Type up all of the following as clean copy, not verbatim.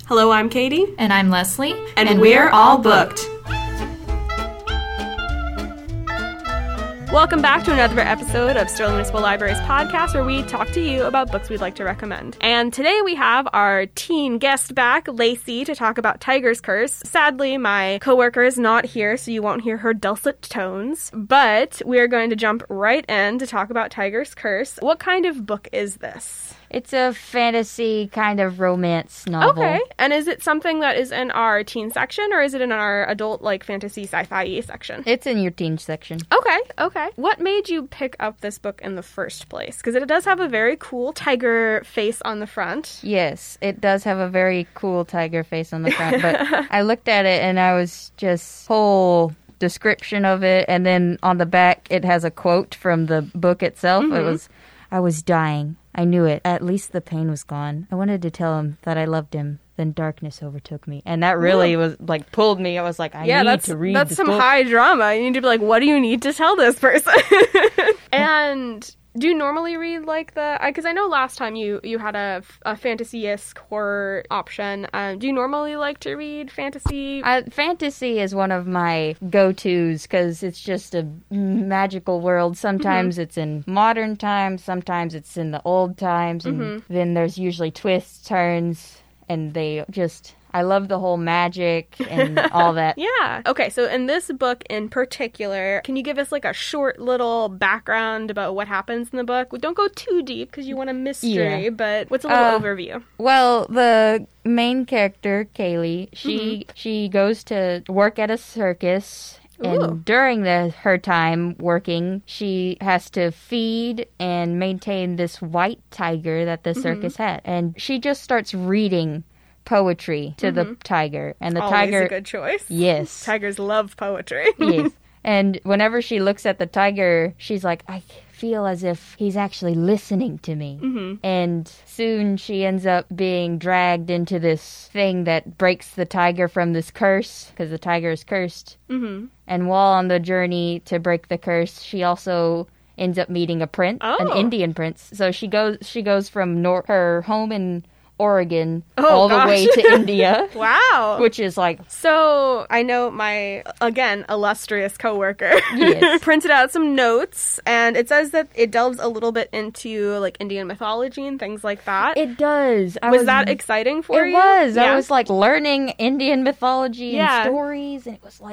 Hello, I'm Katie. And I'm Leslie. And we're all booked. Welcome back to another episode of Sterling Municipal Library's podcast, where we talk to you about books we'd like to recommend. And today we have our teen guest back, Lacey, to talk about Tiger's Curse. Sadly, my coworker is not here, so you won't hear her dulcet tones. But we're going to jump right in to talk about Tiger's Curse. What kind of book is this? It's a fantasy kind of romance novel. Okay. And is it something that is in our teen section, or is it in our adult, fantasy sci-fi section? It's in your teen section. Okay. What made you pick up this book in the first place? Because it does have a very cool tiger face on the front. Yes, it does have a very cool tiger face on the front. But I looked at it and I was just whole description of it. And then on the back, it has a quote from the book itself. Mm-hmm. It was, "I was dying. I knew it. At least the pain was gone. I wanted to tell him that I loved him. Then darkness overtook me." And that really was, pulled me. I was like, I need to read this book. That's some high drama. You need to be like, what do you need to tell this person? And do you normally read, because I know last time you had a fantasy-esque horror option. Do you normally like to read fantasy? Fantasy is one of my go-tos because it's just a magical world. Sometimes it's in modern times, sometimes it's in the old times, and then there's usually twists, turns, and I love the whole magic and all that. Yeah. Okay, so in this book in particular, can you give us a short little background about what happens in the book? Don't go too deep because you want a mystery, but what's a little overview? Well, the main character, Kaylee, she goes to work at a circus. And during her time working, she has to feed and maintain this white tiger that the circus had. And she just starts reading poetry to the tiger. And the tiger... Always a good choice. Yes. Tigers love poetry. Yes. And whenever she looks at the tiger, she's like, I feel as if he's actually listening to me. Mm-hmm. And soon she ends up being dragged into this thing that breaks the tiger from this curse, because the tiger is cursed. Mm-hmm. And while on the journey to break the curse, she also ends up meeting a prince, an Indian prince. So she goes from her home in Oregon all the way to India. Wow. Which is So, I know my, again, illustrious coworker printed out some notes, and it says that it delves a little bit into, Indian mythology and things like that. It does. Was that exciting for you? It was. Yeah. I was, learning Indian mythology and stories, and it was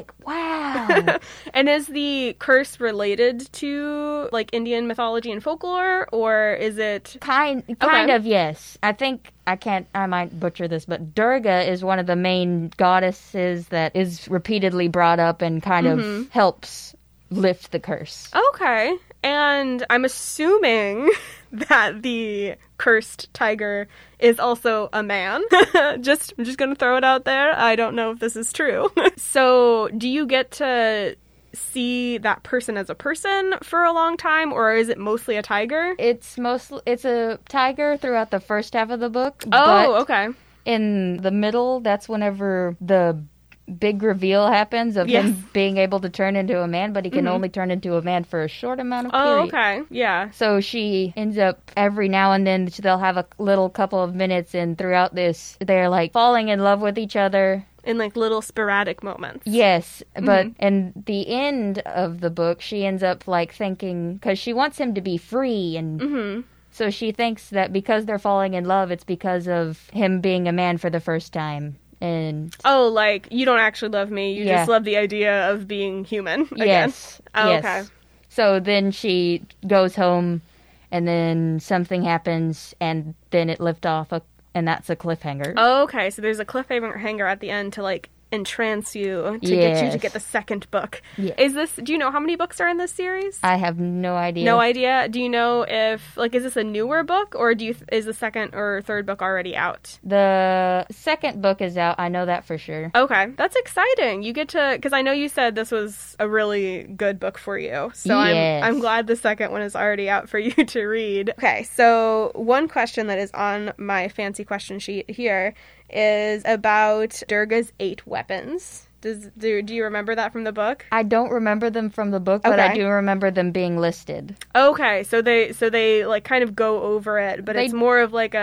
wow. And is the curse related to, Indian mythology and folklore, or is it... Kind of, yes. I think... I might butcher this, but Durga is one of the main goddesses that is repeatedly brought up and kind of helps lift the curse. Okay. And I'm assuming that the cursed tiger is also a man. I'm just going to throw it out there. I don't know if this is true. So, do you get to see that person as a person for a long time, or is it mostly a tiger? It's a tiger throughout the first half of the book. Okay. In the middle, that's whenever the big reveal happens of him being able to turn into a man, but he can only turn into a man for a short amount of period. Oh, okay. Yeah. So she ends up, every now and then, they'll have a little couple of minutes, and throughout this, they're falling in love with each other. In little sporadic moments. Yes, but in the end of the book, she ends up thinking, because she wants him to be free, and so she thinks that because they're falling in love, it's because of him being a man for the first time. And you don't actually love me, you just love the idea of being human again. Yes. Oh, yes. Okay. So then she goes home, and then something happens, and then it lifts off and that's a cliffhanger. Oh, okay. So there's a cliffhanger at the end to entrance you to get you to get the second book. Yeah. Do you know how many books are in this series? I have no idea. No idea? Do you know if, is this a newer book, or is the second or third book already out? The second book is out. I know that for sure. Okay. That's exciting. You get to, because I know you said this was a really good book for you. So I'm glad the second one is already out for you to read. Okay. So one question that is on my fancy question sheet here is about Durga's 8 weapons. Do you remember that from the book? I don't remember them from the book, but I do remember them being listed. Okay, so they kind of go over it, but it's more of a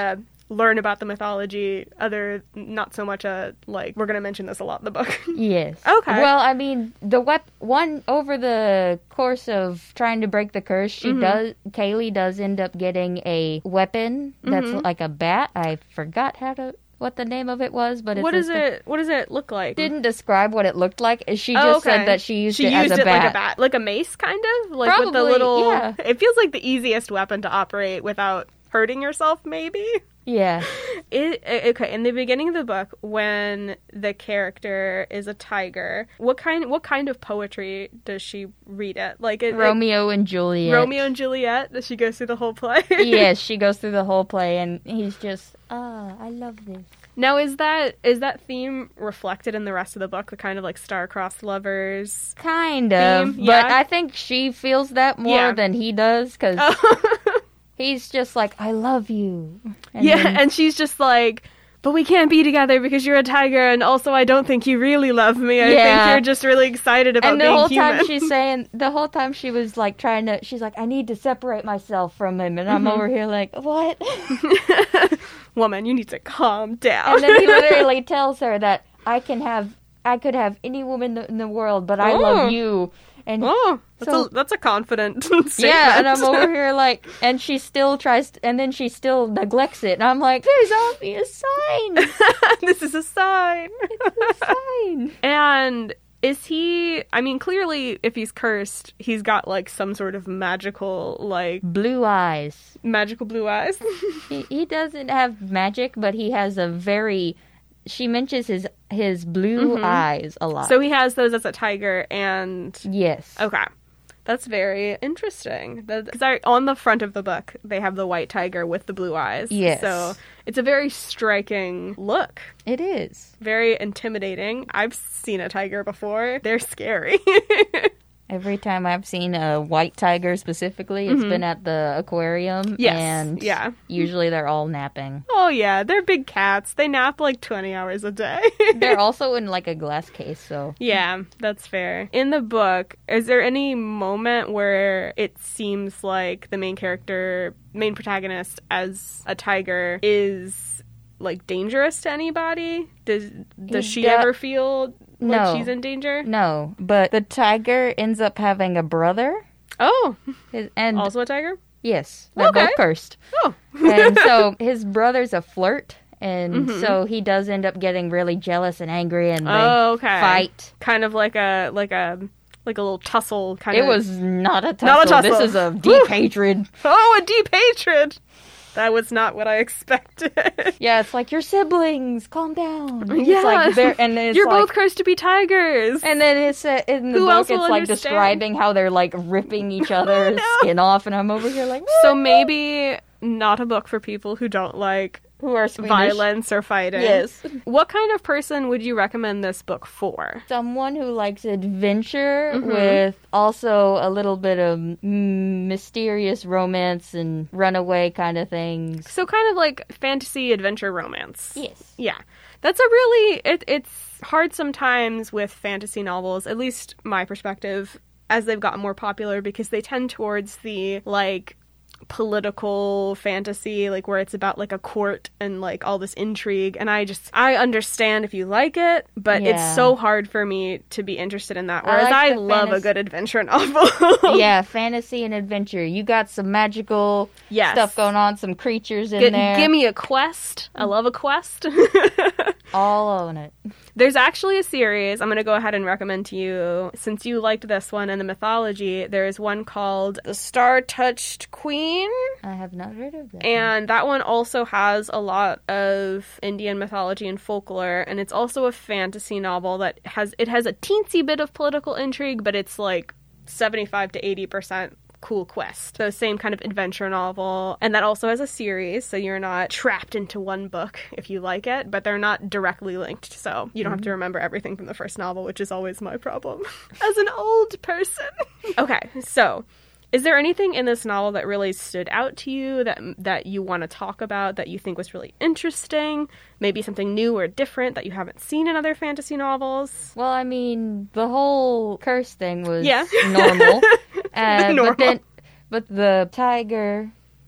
learn about the mythology, not so much we're going to mention this a lot in the book. Yes. Okay. Well, I mean, over the course of trying to break the curse, Kaylee does end up getting a weapon that's like a bat. I forgot what the name of it was, but what does it look like? Didn't describe what it looked like. She just said that she used it as a bat. Like a bat, like a mace, kind of, like probably, with the little. Yeah. It feels like the easiest weapon to operate without hurting yourself, maybe. Yeah. Okay, in the beginning of the book, when the character is a tiger, what kind of poetry does she read it? Like Romeo and Juliet. Romeo and Juliet? Does she go through the whole play? Yes, she goes through the whole play, and he's just, I love this. Now, is that theme reflected in the rest of the book? The kind of like star-crossed lovers? Kind of, theme? but Yeah. I think she feels that more than he does, because he's just like, I love you. And she's just like, but we can't be together because you're a tiger, and also I don't think you really love me. I think you're just really excited about being human. And the whole time she was like she's like, I need to separate myself from him, and I'm over here like, what? Woman, you need to calm down. And then he literally tells her that I could have any woman in the world, but I love you. And that's a confident statement. Yeah, and I'm over here like, and she still and then she still neglects it. And I'm like, there's obvious sign. This is a sign. It's a sign. And is he, I mean, clearly, if he's cursed, he's got, like, some sort of magical, like... blue eyes. Magical blue eyes? He doesn't have magic, but he has a very... She mentions his blue eyes a lot. So he has those as a tiger, and... Yes. Okay. That's very interesting. Because on the front of the book, they have the white tiger with the blue eyes. Yes. So it's a very striking look. It is. Very intimidating. I've seen a tiger before. They're scary. Every time I've seen a white tiger specifically, it's been at the aquarium. Yes. And usually they're all napping. Oh, yeah. They're big cats. They nap like 20 hours a day. They're also in like a glass case, so. Yeah, that's fair. In the book, is there any moment where it seems like the main protagonist as a tiger is like dangerous to anybody? Does she ever feel like she's in danger? No, but the tiger ends up having a brother. Oh, and also a tiger? Yes, they're both cursed. Oh. And so his brother's a flirt, and so he does end up getting really jealous and angry, and they fight. Kind of like a little tussle kind of. It was not a tussle. Not a tussle. This is a deep hatred. Oh, a deep hatred! That was not what I expected. Yeah, it's like, your siblings, calm down. Yeah. It's like and it's you're like, both cursed to be tigers. And then it's in the book, it's like describing how they're like ripping each other's skin off, and I'm over here like, what? So maybe not a book for people who don't like who are Swedish. Violence or fighting. Yes. What kind of person would you recommend this book for? Someone who likes adventure with also a little bit of mysterious romance and runaway kind of things. So kind of like fantasy adventure romance. Yes. Yeah. That's a really... It's hard sometimes with fantasy novels, at least my perspective, as they've gotten more popular, because they tend towards the, like, political fantasy, like where it's about like a court and like all this intrigue, and I understand if you like it, but it's so hard for me to be interested in that, whereas I love a good adventure novel. Yeah, fantasy and adventure. You got some magical stuff going on, some creatures in there. Give me a quest. I love a quest. All on it. There's actually a series I'm going to go ahead and recommend to you. Since you liked this one and the mythology, there's one called The Star-Touched Queen. I have not heard of that. And that one also has a lot of Indian mythology and folklore, and it's also a fantasy novel that has a teensy bit of political intrigue, but it's like 75 to 80% cool quest. So same kind of adventure novel. And that also has a series, so you're not trapped into one book if you like it, but they're not directly linked, so you don't have to remember everything from the first novel, which is always my problem as an old person. Okay, so is there anything in this novel that really stood out to you that you want to talk about, that you think was really interesting? Maybe something new or different that you haven't seen in other fantasy novels? Well, I mean, the whole curse thing was normal. Normal. But the tiger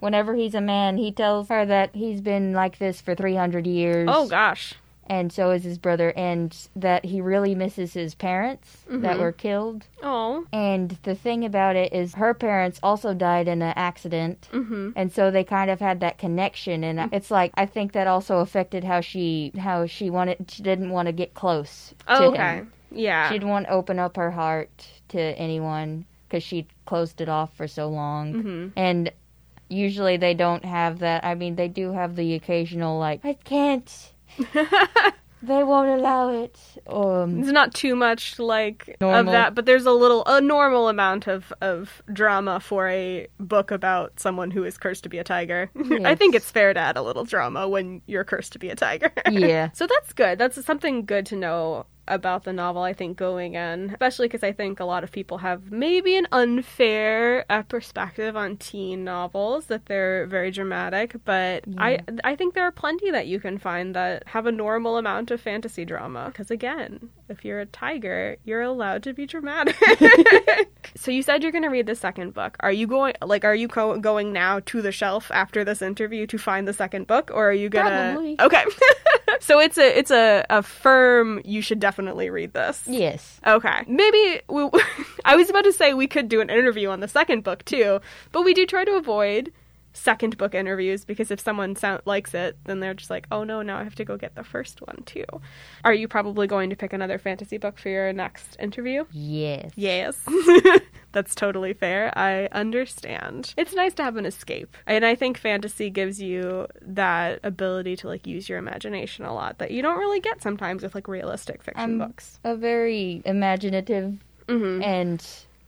whenever he's a man, he tells her that he's been like this for 300 years. Oh, gosh. And so is his brother, and that he really misses his parents that were killed. Oh. And the thing about it is her parents also died in an accident, and so they kind of had that connection, and it's like, I think that also affected how she didn't want to get close to him. Yeah. She didn't want to open up her heart to anyone because she'd closed it off for so long. And usually they don't have that. I mean, they do have the occasional, like, I can't. They won't allow it. It's not too much like normal. of that, but there's a normal amount of drama for a book about someone who is cursed to be a tiger. Yes. I think it's fair to add a little drama when you're cursed to be a tiger. Yeah. So that's good. That's something good to know about the novel, I think, going in, especially because I think a lot of people have maybe an unfair perspective on teen novels, that they're very dramatic, but I think there are plenty that you can find that have a normal amount of fantasy drama, because again, if you're a tiger, you're allowed to be dramatic. So you said you're going to read the second book. Are you going now to the shelf after this interview to find the second book, or are you going to... Probably. Okay. So it's a firm, you should definitely read this. Yes. Okay. Maybe, I was about to say we could do an interview on the second book too, but we do try to avoid second book interviews, because if someone likes it, then they're just like, oh no, now I have to go get the first one too. Are you probably going to pick another fantasy book for your next interview? Yes. Yes. That's totally fair. I understand. It's nice to have an escape. And I think fantasy gives you that ability to like use your imagination a lot that you don't really get sometimes with like realistic fiction books. A very imaginative and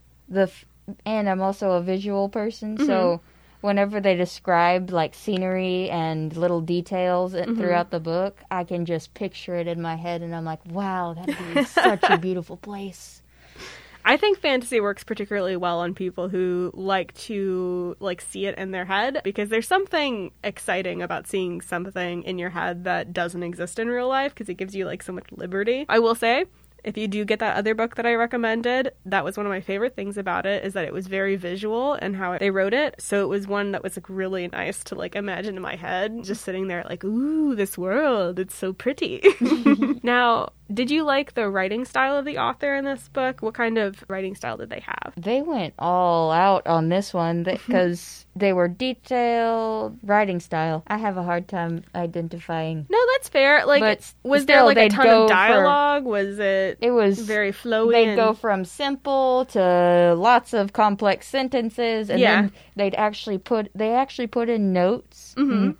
I'm also a visual person, so whenever they describe like scenery and little details throughout the book, I can just picture it in my head, and I'm like, wow, that'd be such a beautiful place. I think fantasy works particularly well on people who like to like see it in their head, because there's something exciting about seeing something in your head that doesn't exist in real life, because it gives you like so much liberty. I will say, if you do get that other book that I recommended, that was one of my favorite things about it, is that it was very visual and how they wrote it. So it was one that was like really nice to like imagine in my head, just sitting there like, ooh, this world, it's so pretty. Now, did you like the writing style of the author in this book? What kind of writing style did they have? They went all out on this one because they were detailed writing style. I have a hard time identifying. No, that's fair. Like, but was there like a ton of dialogue? Was it was very flowy? They'd go from simple to lots of complex sentences, and then they actually put in notes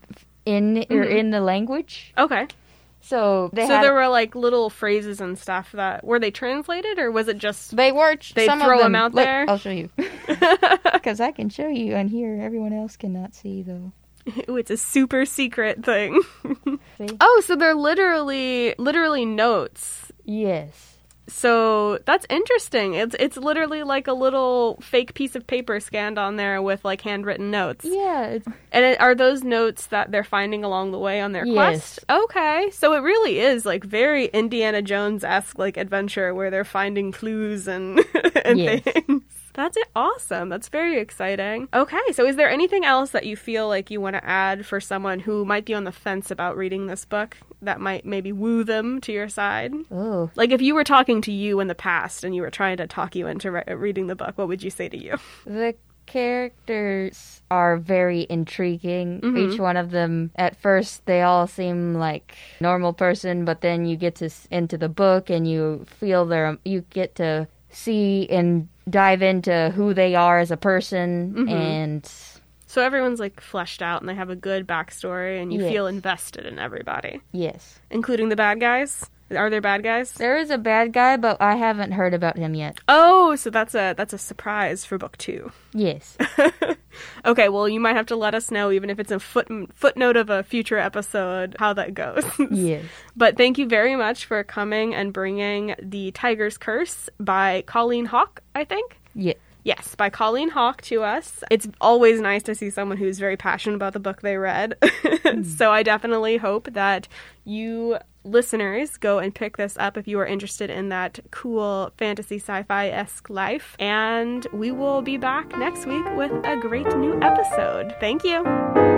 in the language. Okay. So there were like little phrases and stuff that were they translated, or was it just they throw them out there? Look, I'll show you because I can show you on here. Everyone else cannot see though. Ooh, it's a super secret thing. See? Oh, so they're literally notes. Yes. So that's interesting. It's literally like a little fake piece of paper scanned on there with like handwritten notes. Yeah. And are those notes that they're finding along the way on their quest? Okay. So it really is like very Indiana Jones-esque like adventure where they're finding clues and things. That's awesome. That's very exciting. Okay, so is there anything else that you feel like you want to add for someone who might be on the fence about reading this book that might maybe woo them to your side? Oh. Like if you were talking to you in the past and you were trying to talk you into reading the book, what would you say to you? The characters are very intriguing. Each one of them, at first, they all seem like normal person, but then you get into the book and you feel you get to see and dive into who they are as a person, and so everyone's like fleshed out and they have a good backstory, and you feel invested in everybody. Yes. Including the bad guys? Are there bad guys? There is a bad guy, but I haven't heard about him yet. Oh, so that's a surprise for book 2. Yes. Okay, well, you might have to let us know, even if it's a footnote of a future episode, how that goes. Yes. But thank you very much for coming and bringing The Tiger's Curse by Colleen Hawke, I think. Yeah. Yes, by Colleen Hawke to us. It's always nice to see someone who's very passionate about the book they read. So I definitely hope that you listeners go and pick this up if you are interested in that cool fantasy sci-fi-esque life. And we will be back next week with a great new episode. Thank you.